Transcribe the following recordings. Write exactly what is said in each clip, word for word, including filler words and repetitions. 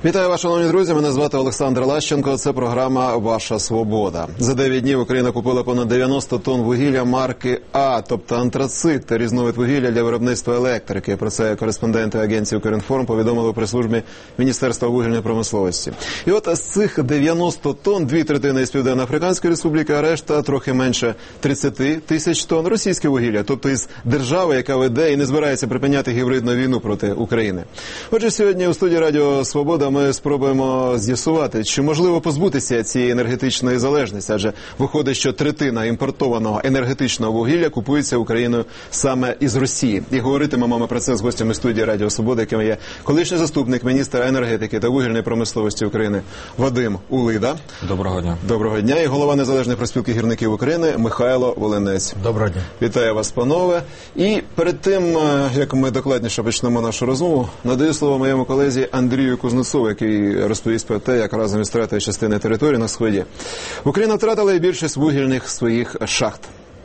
Вітаю вас, шановні друзі. Мене звати Олександр Лащенко. Це програма «Ваша свобода». За дев'ять днів Україна купила понад дев'яносто тонн вугілля марки А, тобто антрацит та різновид вугілля для виробництва електрики. Про це кореспонденти агенції «Укрінформ» повідомили у прес-службі Міністерства вугільної промисловості. І от з цих дев'яноста тонн дві третини із Південно-Африканської республіки, а решта трохи менше тридцять тисяч тонн російське вугілля, тобто із держави, яка веде і не збирається припиняти гібридну війну проти України. Отже, сьогодні у студії Радіо Свобода ми спробуємо з'ясувати, чи можливо позбутися цієї енергетичної залежності, адже виходить, що третина імпортованого енергетичного вугілля купується Україною саме із Росії. І говоритимемо ми про це з гостями студії Радіо Свобода, яким є колишній заступник міністра енергетики та вугільної промисловості України Вадим Улида. Доброго дня. Доброго дня. І голова Незалежної профспілки гірників України Михайло Волинець. Доброго дня. Вітаю вас, панове. І перед тим, як ми докладніше почнемо нашу розмову, надаю слово моєму колезі Андрію Кузнецову, який розповість про те, як разом із втратою частини території на Сході Україна втратила і більшість вугільних своїх шахт.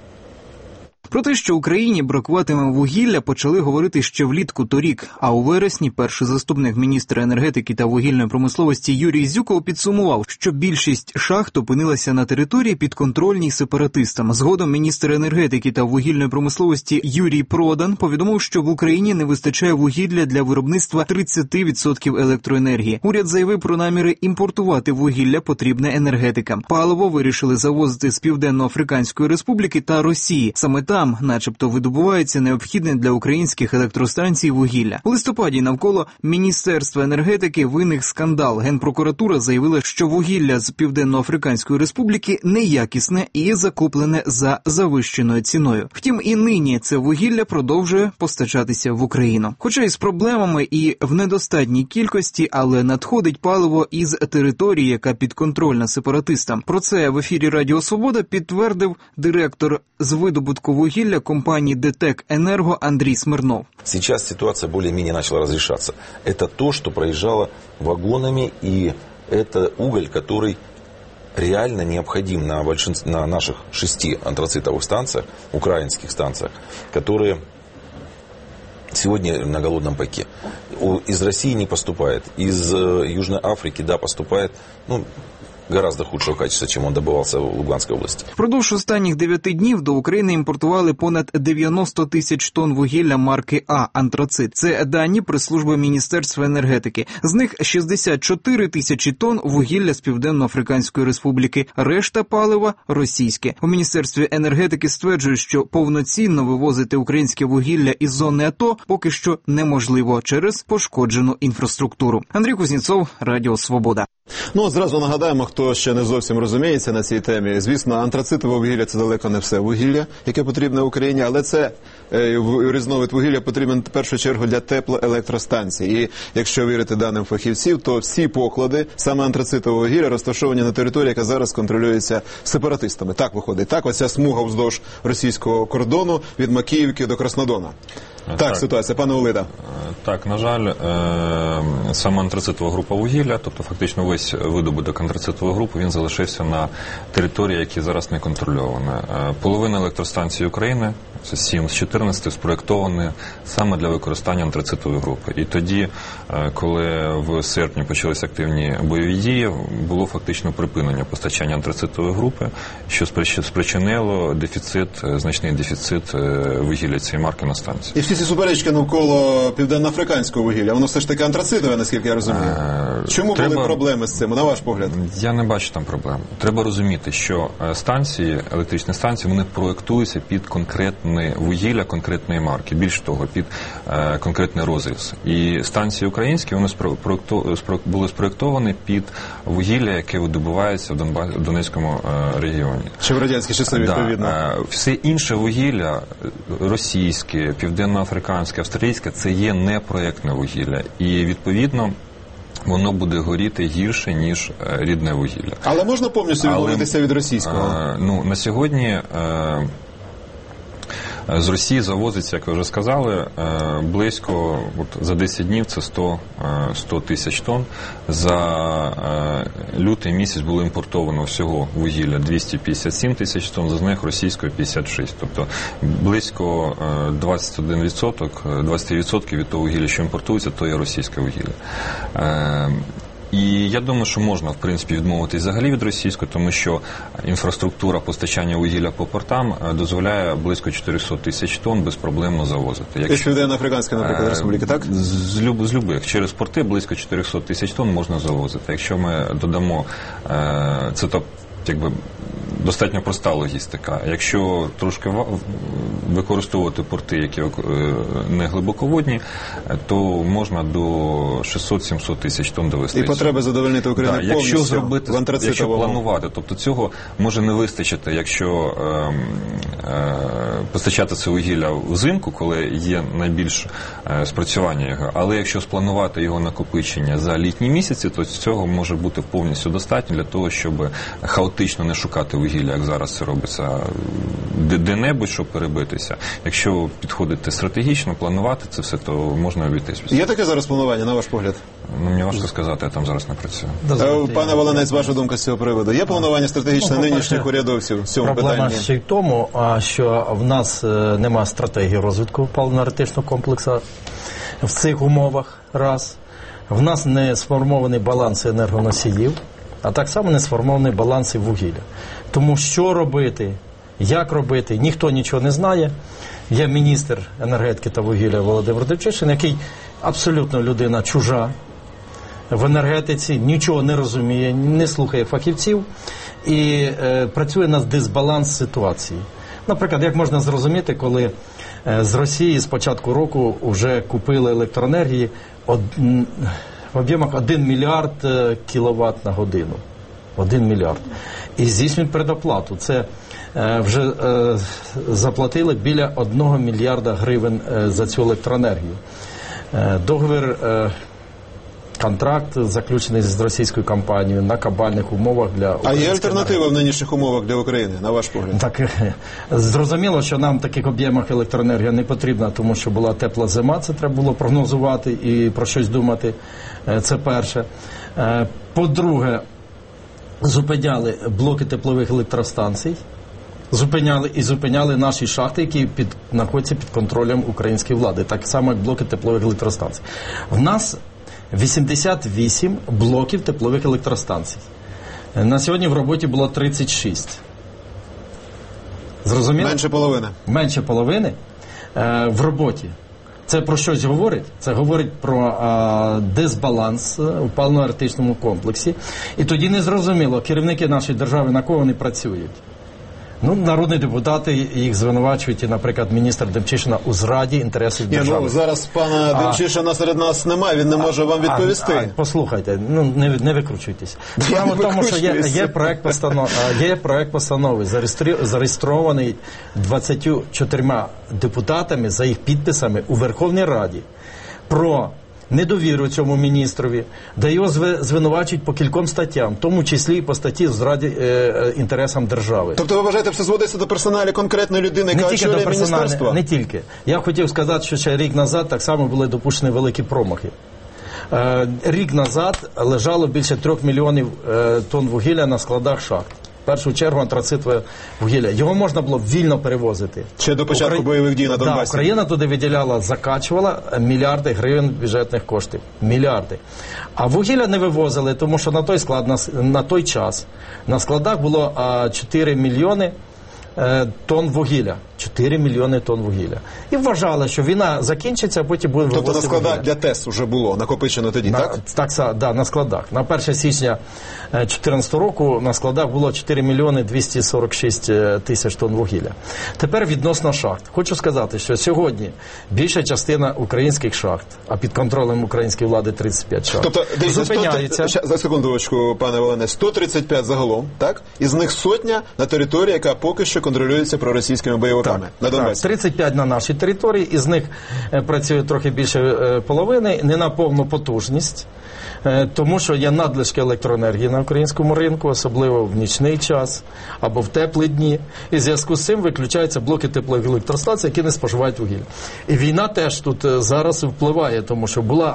Про те, що Україні бракуватиме вугілля, почали говорити ще влітку торік. А у вересні перший заступник міністра енергетики та вугільної промисловості Юрій Зюков підсумував, що більшість шахт опинилася на території підконтрольній сепаратистам. Згодом міністр енергетики та вугільної промисловості Юрій Продан повідомив, що в Україні не вистачає вугілля для виробництва тридцять відсотків електроенергії. Уряд заявив про наміри імпортувати вугілля, потрібне енергетикам. Паливо вирішили завозити з Південно-Африканської республіки та Росії. Саме там Там, начебто, видобувається необхідне для українських електростанцій вугілля. У листопаді навколо Міністерства енергетики виник скандал. Генпрокуратура заявила, що вугілля з Південно-Африканської республіки неякісне і закуплене за завищеною ціною. Втім, і нині це вугілля продовжує постачатися в Україну. Хоча й з проблемами і в недостатній кількості, але надходить паливо із території, яка підконтрольна сепаратистам. Про це в ефірі Радіо Свобода підтвердив директор з видобутку вугілля вугілля компании ДТЕК Энерго Андрей Смирнов. Сейчас ситуация более-менее начала разрешаться. Это то, что проезжало вагонами, и это уголь, который реально необходим на, большинстве, на наших шести антрацитовых станциях, украинских станциях, которые сегодня на голодном пайке. Из России не поступает, из Южной Африки, да, поступает, ну, гораздо худшого качества, чим він добувався в Луганській області. Впродовж останніх дев'яти днів до України імпортували понад дев'яносто тисяч тонн вугілля марки А «Антрацит». Це дані прес-служби Міністерства енергетики. З них шістдесят чотири тисячі тонн вугілля з Південно-Африканської республіки, решта палива – російське. У Міністерстві енергетики стверджують, що повноцінно вивозити українське вугілля із зони АТО поки що неможливо через пошкоджену інфраструктуру. Андрій Кузнєцов, Радіо Свобода. Ну, зразу нагадаємо, хто ще не зовсім розуміється на цій темі. Звісно, антрацитове вугілля – це далеко не все вугілля, яке потрібне Україні, але це е, різновид вугілля потрібен в першу чергу для теплоелектростанцій. І якщо вірити даним фахівців, то всі поклади саме антрацитового вугілля розташовані на території, яка зараз контролюється сепаратистами. Так виходить. Так, оця смуга вздовж російського кордону від Макіївки до Краснодона. Так, так, ситуація. Пане Улида. Так, на жаль, саме антрацитова група вугілля, тобто фактично весь видобуток антрацитової групи, він залишився на території, які зараз не контрольовані. Половина електростанцій України, це сім з чотирнадцяти, спроєктовані саме для використання антрацитової групи. І тоді, коли в серпні почалися активні бойові дії, було фактично припинення постачання антрацитової групи, що спричинило дефіцит, значний дефіцит вугілля цієї марки на станції. І всі ці суперечки навколо південно-африканського вугілля, воно все ж таки антрацитове, наскільки я розумію. Чому Треба... були проблеми з цим, на ваш погляд? Я не бачу там проблем. Треба розуміти, що станції, електричні станції, вони проєктуються під конкретне вугілля конкретної марки, більш того, під е, конкретний розріз. І станції українські, вони спроєкту... були спроєктовані під вугілля, яке видобувається в Донбас... Донецькому е, регіоні. Чи в радянські часи, відповідно? Да. Е, все інше вугілля, російське, південно-африканське, австралійське, це є непроєктне вугілля. І, відповідно, воно буде горіти гірше, ніж рідне вугілля. Але можна повністю відмовитися від російського? А, ну, на сьогодні а, з Росії завозиться, як ви вже сказали, близько, от, за десять днів це сто тисяч тонн. За лютий місяць було імпортовано всього вугілля двісті п'ятдесят сім тисяч тонн, з них російської п'ятдесят шість. Тобто близько двадцять один відсоток, двадцять відсотків від того вугілля, що імпортується, то є російське вугілля. І я думаю, що можна, в принципі, відмовитись взагалі від російської, тому що інфраструктура постачання вугілля по портам дозволяє близько чотириста тисяч тонн безпроблемно завозити. Якщо... З Південно-Африканської, наприклад, республіки, так? З, люб, з любих. Через порти близько чотириста тисяч тонн можна завозити. Якщо ми додамо, це то, якби, достатньо проста логістика. Якщо трошки використовувати порти, які не глибоководні, то можна до шістсот-сімсот тисяч тонн довести. І потреби задовольнити Україну да, повністю якщо зробити, в антрацитовому. Якщо планувати, тобто цього може не вистачити, якщо е, е, постачати це вугілля взимку, коли є найбільш е, спрацювання його, але якщо спланувати його накопичення за літні місяці, то цього може бути повністю достатньо для того, щоб хаотично не шукати вугілля, як зараз це робиться де-небудь, щоб перебитися. Якщо підходити стратегічно, планувати це все, то можна обійтись. Є таке зараз планування, на ваш погляд? Ну, мені важко сказати, я там зараз не працюю. Дозвольте, Пане Волинець, ваша думка з цього приводу. Є планування стратегічне ну, нинішніх урядовців в цьому проблема питанні? Проблема ще й в тому, що в нас немає стратегії розвитку паливно-енергетичного комплексу в цих умовах, раз. В нас не сформований баланс енергоносіїв, а так само не сформований баланс і вугілля. Тому що робити, як робити, ніхто нічого не знає. Є міністр енергетики та вугілля Володимир Демчишин, який абсолютно людина чужа в енергетиці, нічого не розуміє, не слухає фахівців і е, працює на дисбаланс ситуації. Наприклад, як можна зрозуміти, коли е, з Росії з початку року вже купили електроенергії од, в об'ємах один мільярд кіловат на годину. один мільярд. І здійснюють предоплату. Це е, вже е, заплатили біля одного мільярда гривень е, за цю електроенергію. Е, договір, е, контракт заключений з російською компанією на кабальних умовах для А є альтернатива в нинішніх умовах для України, на ваш погляд? Так, зрозуміло, що нам в таких об'ємах електроенергія не потрібна, тому що була тепла зима, це треба було прогнозувати і про щось думати. Це перше. По-друге, зупиняли блоки теплових електростанцій, зупиняли і зупиняли наші шахти, які під, знаходяться під контролем української влади, так само, як блоки теплових електростанцій. В нас вісімдесят вісім блоків теплових електростанцій. На сьогодні в роботі було тридцять шість. Зрозуміло? Менше половини. Менше половини е, в роботі. Це про щось говорить? Це говорить про а, дисбаланс у паливно-енергетичному комплексі. І тоді не зрозуміло, керівники нашої держави, на кого вони працюють. Ну, народні депутати їх звинувачують, і, наприклад, міністр Демчишина у зраді інтересів держави. Ні, ну, зараз пана Демчишина серед нас немає, він не може вам відповісти. А, а, послухайте, ну, не, не викручуйтесь. Справа в тому, що є, є, проект постанов, є проект постанови, зареєстрований двадцятьма чотирма депутатами за їх підписами у Верховній Раді про недовіру цьому міністрові, де його звинувачують по кільком статтям, в тому числі і по статті зраді е, інтересам держави. Тобто ви вважаєте, все зводиться до персоналі конкретної людини, яка очолює міністерство? Не тільки. Я хотів сказати, що ще рік назад так само були допущені великі промахи. Е, рік назад лежало більше трьох мільйонів е, тонн вугілля на складах шахт. В першу чергу антрацитове вугілля. Його можна було вільно перевозити. Ще до початку Украї... бойових дій на Донбасі. Да, Україна туди виділяла, закачувала мільярди гривень бюджетних коштів. Мільярди. А вугілля не вивозили, тому що на той склад, на, на той час на складах було а, чотири мільйони е, тонн вугілля. чотири мільйони тонн вугілля. І вважали, що війна закінчиться, а потім буде вивозити. Тобто на складах вугілля. Для ТЕС вже було накопичено тоді, на, так? Так, да, на складах. На перше січня дві тисячі чотирнадцятого року на складах було чотири мільйони двісті сорок шість тисяч тонн вугілля. Тепер відносно шахт. Хочу сказати, що сьогодні більша частина українських шахт, а під контролем української влади тридцять п'ять шахт, тобто, дивіться, зупиняються. сто, за секундочку, пане Волине, сто тридцять п'ять загалом, так? Із них сотня на території, яка поки що контролюється проросійськими бойовиками так, на Донбасі. Так, тридцять п'ять на нашій території, із них працює трохи більше половини, не на повну потужність, тому що є надлишки електроенергії на українському ринку, особливо в нічний час або в теплі дні. І в зв'язку з цим виключаються блоки теплових електростанцій, які не споживають вугілля. І війна теж тут зараз впливає, тому що була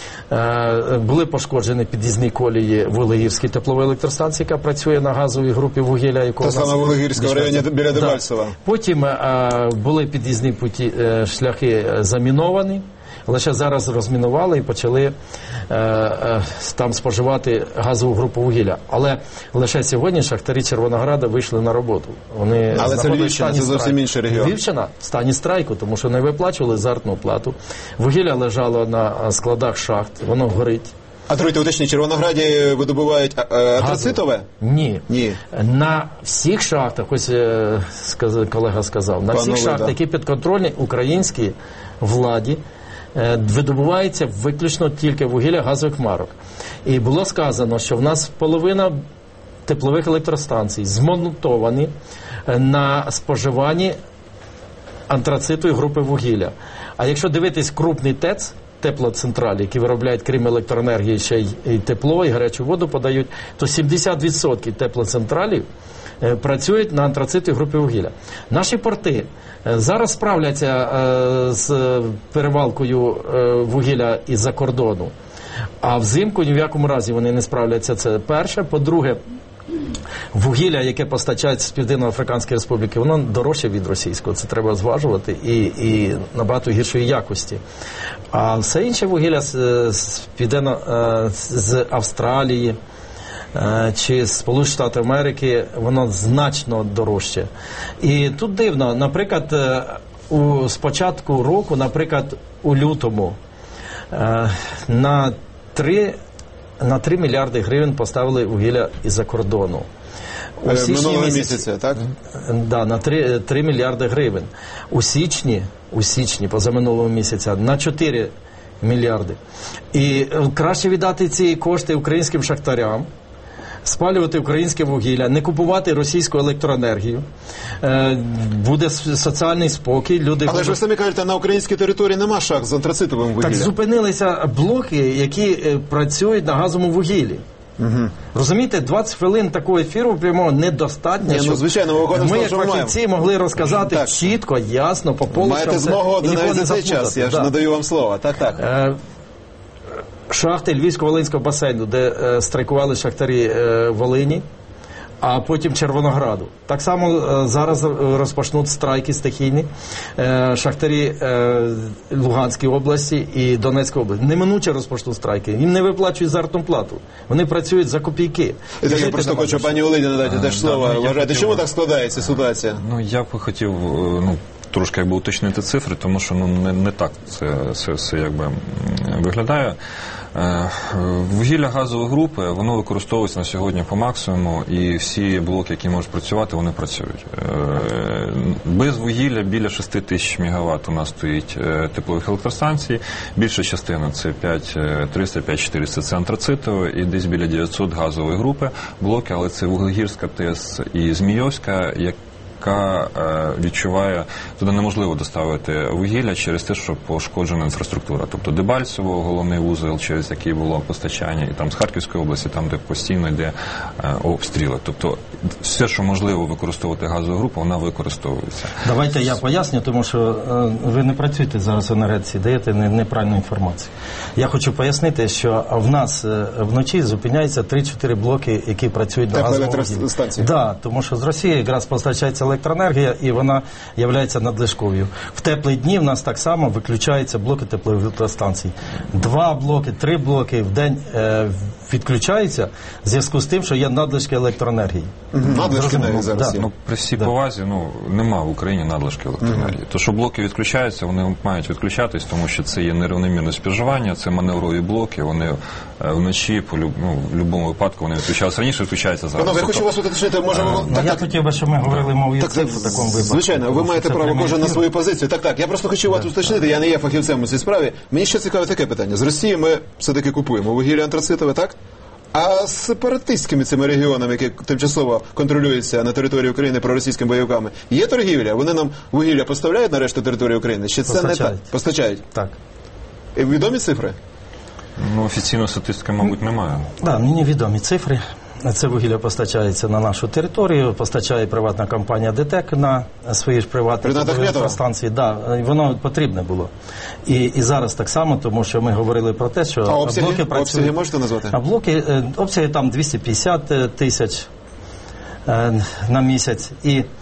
були пошкоджені під'їзні колії Вуглегірській теплової електростанції, яка працює на газовій групі вугілля. Та сама Вуглегірська в районі біля Дебальцева. Да. Потім а, були під'їзні путі, шляхи заміновані. лише зараз розмінували і почали е, е, там споживати газову групу вугілля. Але лише сьогодні шахтарі Червонограда вийшли на роботу. Вони Але це Львівщина, це зовсім інший регіон. Львівщина в стані страйку, тому що не виплачували заробітну плату. Вугілля лежало на складах шахт, воно горить. А друге, уточніть, в Червонограді видобувають а, а, антрацитове? Ні. Ні. На всіх шахтах, ось е, сказ, колега сказав, на Панове, всіх шахтах, да. які підконтрольні українській владі, е, видобувається виключно тільки вугілля газових марок. І було сказано, що в нас половина теплових електростанцій змонтовані на споживанні антрациту і групи вугілля. А якщо дивитись крупний ТЕЦ, теплоцентралі, які виробляють, крім електроенергії, ще й і тепло, і гарячу воду подають, то сімдесят відсотків теплоцентралів е, працюють на антрациту і групі вугілля. Наші порти е, зараз справляться е, з перевалкою е, вугілля із-за кордону, а взимку ні в якому разі вони не справляться. Це перше. По-друге, вугілля, яке постачається з Південно-Африканської Республіки, воно дорожче від російського, це треба зважувати, і, і набагато гіршої якості. А все інше вугілля з, з, Південно, з Австралії чи з Сполучених Штатів Америки, воно значно дорожче. І тут дивно, наприклад, у, з початку року, наприклад, у лютому на три На три мільярди гривень поставили вугілля із-за кордону. У січні минулого місяця, так? Да, на три, три мільярди гривень. У січні, у січні, позаминулого місяця, на чотири мільярди. І краще віддати ці кошти українським шахтарям, спалювати українське вугілля, не купувати російську електроенергію. Е, буде соціальний спокій. Люди Але ж ви самі кажете, на українській території нема шахт з антрацитовим вугіллям. Так зупинилися блоки, які е, працюють на газовому вугіллі. Угу. Розумієте, двадцять хвилин такого ефіру прямо недостатньо, Ні, щоб ну, звичайно, ми, виходимо, ми як що фахівці маємо. могли розказати Так. чітко, ясно, по полочкам. Маєте змогу і нікого навіть не за цей заплутати. час, я ж Да. надаю вам слово. Так, так. Е, шахти Львівсько-Волинського басейну, де е, страйкували шахтарі е, Волині, а потім Червонограду. Так само е, зараз розпочнуть страйки стихійні е, шахтарі е, Луганської області і Донецької області. Неминуче розпочнуть страйки. Їм не виплачують заробітну плату. Вони працюють за копійки. І так я просто хочу пані Олені надати теж слово. да, Вважаєте, хотів- чому так складається ситуація? Ну, я б хотів, е, ну, трошки якби уточнити цифри, тому що ну не, не так це все, все якби м, виглядає. Е, Вугілля газової групи, воно використовується на сьогодні по максимуму, і всі блоки, які можуть працювати, вони працюють. Е, Без вугілля біля шести тисяч мегаватт у нас стоїть е, теплових електростанцій. Більша частина це п'ять триста, п'ять чотириста це антрацитове, і десь біля дев'ятсот газової групи блоки, але це Вуглегірська ТЕС і Змійовська, як яка е, відчуває, туди неможливо доставити вугілля через те, що пошкоджена інфраструктура. Тобто Дебальцево, головний вузол, через який було постачання, і там з Харківської області, там, де постійно йде е, обстріли. Тобто все, що можливо використовувати газову групу, вона використовується. Давайте я поясню, тому що е, ви не працюєте зараз в енергетиці, даєте не- неправильну інформацію. Я хочу пояснити, що в нас е, вночі зупиняються три-чотири блоки, які працюють на газовому вугіллі. Теплоелектростанції. Да, тому що з Росії якраз постачається електроенергія, і вона є надлишковою. В теплі дні в нас так само виключаються блоки теплових електростанцій. Два блоки, три блоки в день е, відключаються в зв'язку з тим, що є надлишки електроенергії. Надлишки Зрозуміло. навіть зараз Да. є. Ну, при всій Да. повазі, ну, нема в Україні надлишки електроенергії. То, що блоки відключаються, вони мають відключатись, тому що це є нерівномірне споживання, це маневрові блоки, вони е, вночі, по люб, ну, в будь-якому випадку, вони відключаються раніше, відключаються зараз. Панове, я Тобто, хочу вас уточнити, може, ви... Ну, так, я так, хотів би, щоб ми говорили мовою так, цифр в такому випадку. звичайно, ви тому що маєте це право прямий кожен на ефір. свою позицію. Так, так, я просто хочу вас уточнити, я не є фахівцем у цій справі. Мені ще цікаве таке питання. З Росії ми все-таки купуємо вугілля антрацитове, так? А з сепаратистськими цими регіонами, які тимчасово контролюються на території України проросійськими бойовиками, є торгівля? Вони нам вугілля поставляють на решту території України? Чи це не так? Постачають. Постачають. Так. І відомі цифри? ну, офіційної статистики, мабуть, немає. Да, мені відомі цифри. Це вугілля постачається на нашу територію, постачає приватна компанія ДТЕК на свої ж приватні Рената Ахметова? електростанції. Да, воно потрібне було. І, і зараз так само, тому що ми говорили про те, що А обсяги? блоки працюють. Обсяги можете назвати? А блоки, е, обсяги там двісті п'ятдесят тисяч е, на місяць. І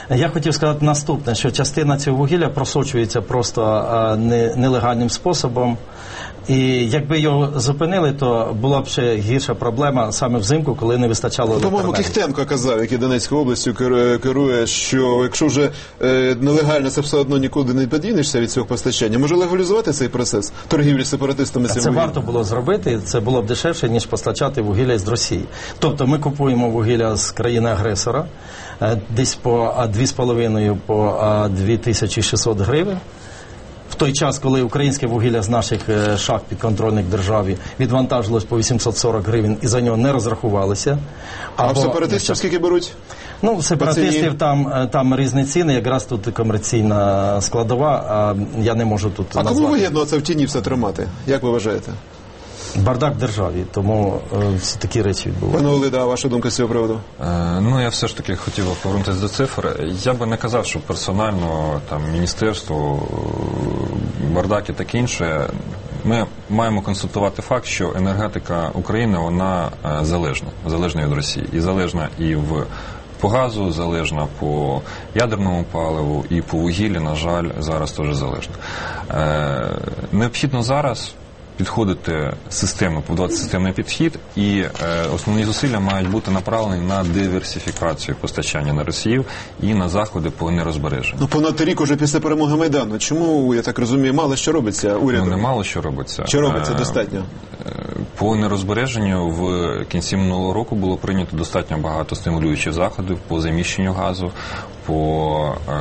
Я хотів сказати наступне, що частина цього вугілля просочується просто а, не, нелегальним способом. І якби його зупинили, то була б ще гірша проблема саме взимку, коли не вистачало електроенергії. По-моєму, Кіхтенко казав, який Донецькою областю керує, керує, що якщо вже е, нелегально, це все одно нікуди не підійнешся від цього постачання. Може легалізувати цей процес торгівлі сепаратистами цим Це вугіллям? варто було зробити, це було б дешевше, ніж постачати вугілля з Росії. Тобто ми купуємо вугілля з країни-агресора, е, десь по дві з половиною по дві тисячі шістсот гривень. В той час, коли українське вугілля з наших шахт підконтрольних державі відвантажилось по вісімсот сорок гривень і за нього не розрахувалися. А Або, в сепаратистів скільки беруть? Ну, в сепаратистів там, там різні ціни, якраз тут комерційна складова, а я не можу тут А назвати. кому вигідно це в тіні все тримати? Як ви вважаєте? Бардак в державі, тому е, всі такі речі відбуваються. Пане Оледа, а ваша думка з цього приводу? Е, ну, я все ж таки хотів би повернутися до цифр. Я би не казав, що персонально там міністерство, бардак і таке інше. Ми маємо констатувати факт, що енергетика України, вона е, залежна, залежна від Росії. І залежна і в по газу, залежна по ядерному паливу, і по вугіллі, на жаль, зараз теж залежна. Е, необхідно зараз підходити системно, побудувати системний підхід, і е, основні зусилля мають бути направлені на диверсифікацію постачання на Росію і на заходи по енергозбереженню. Ну, понад рік уже після перемоги Майдану. Чому, я так розумію, мало що робиться урядом? Ну, немало що робиться. Що робиться Е, достатньо? По енергозбереженню в кінці минулого року було прийнято достатньо багато стимулюючих заходів по заміщенню газу, по е,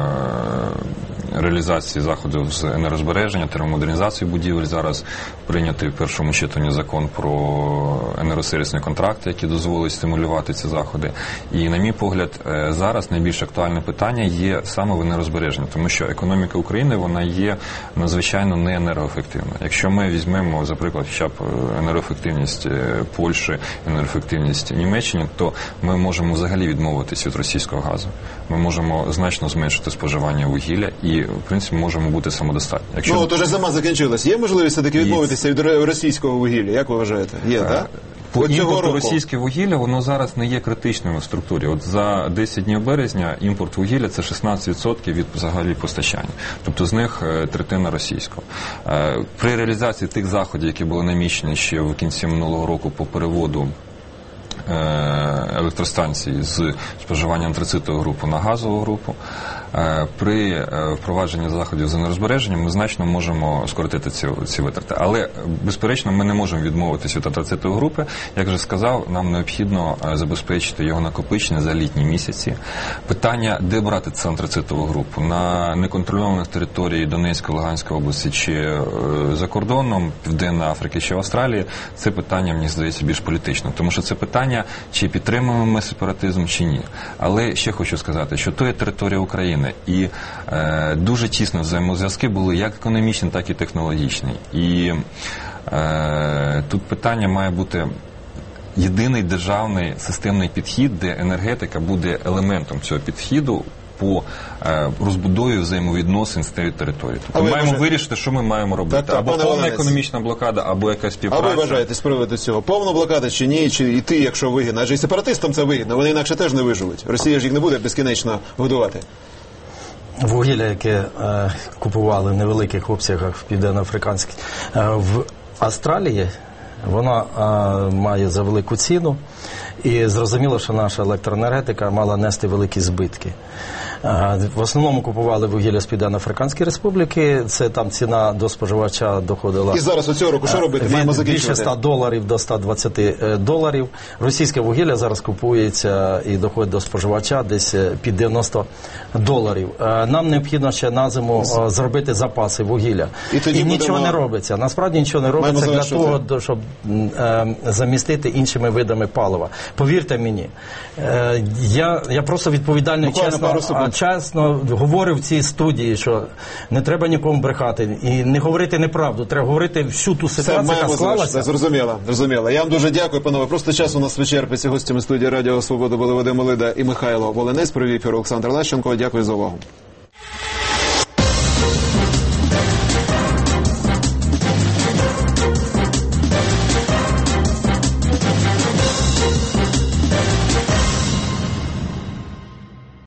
реалізації заходів з енергозбереження, термомодернізації будівель. Зараз прийнятий в першому читанні закон про енергосервісні контракти, які дозволить стимулювати ці заходи. І, на мій погляд, зараз найбільш актуальне питання є саме в енергозбереженні, тому що економіка України, вона є надзвичайно не енергоефективна. Якщо ми візьмемо, за приклад, хоча б енергоефективність Польщі, енергоефективність Німеччини, то ми можемо взагалі відмовитися від російського газу. Ми можемо значно зменшити споживання вугілля і, в принципі, можемо бути самодостатні. Якщо... Ну, от уже зима закінчилась. Є можливість все-таки відмовитися від російського вугілля? Як ви вважаєте? Є, так? По імпорту російське вугілля, воно зараз не є критичним в структурі. От за десять днів березня імпорт вугілля – це шістнадцять відсотків від взагалі постачання. Тобто з них третина російського. При реалізації тих заходів, які були намічені ще в кінці минулого року по переводу електростанції з споживання антрацитової групи на газову групу, при впровадженні заходів з енергозбереженням ми значно можемо скоротити ці, ці витрати. Але, безперечно, ми не можемо відмовитися від антрацитової групи. Як вже сказав, нам необхідно забезпечити його накопичення за літні місяці. Питання, де брати цю антрацитову групу? На неконтрольованих територіях Донецької, Луганської області чи за кордоном, Південної Африки чи Австралії, це питання, мені здається, більш політичне. Тому що це питання, чи підтримуємо ми сепаратизм, чи ні. Але ще хочу сказати, що то є територія України. І е, дуже тісно взаємозв'язки були як економічні, так і технологічні. І е, тут питання має бути єдиний державний системний підхід, де енергетика буде елементом цього підходу по е, розбудові взаємовідносин з тією територією. Тобто ми маємо вважаєте... вирішити, що ми маємо робити. Так, так, або повна Волинець. економічна блокада, або якась співпраця. А ви вважаєте з приводу цього? Повна блокада чи ні? Чи йти, якщо вигідно? Адже і сепаратистам це вигідно. Вони інакше теж не виживуть. Росія ж їх не буде безкінечно годувати. Вугілля, яке е, купували в невеликих обсягах в південноафриканській, е, в Австралії, воно е, має за велику ціну. І зрозуміло, що наша електроенергетика мала нести великі збитки. В основному купували вугілля з Південно-Африканської Республіки. Це там ціна до споживача доходила. І зараз у цього року що робити? Маємо Від закінчувати. більше ста доларів до ста двадцяти доларів. Російське вугілля зараз купується і доходить до споживача десь під дев'яносто доларів. Нам необхідно ще на зиму зробити запаси вугілля. І, тоді і нічого будемо... не робиться. Насправді нічого не робиться для того, щоб замістити іншими видами палива. Повірте мені, я, я просто відповідально і чесно, чесно говорив в цій студії, що не треба нікому брехати і не говорити неправду, треба говорити всю ту ситуацію, яка склалася. Зрозуміло, зрозуміло. Я вам дуже дякую, панове. Просто час у нас вичерпується. Гостями студії Радіо Свобода були Вадим Оледа і Михайло Волинець. Провів ефір Олександр Лащенко. Дякую за увагу.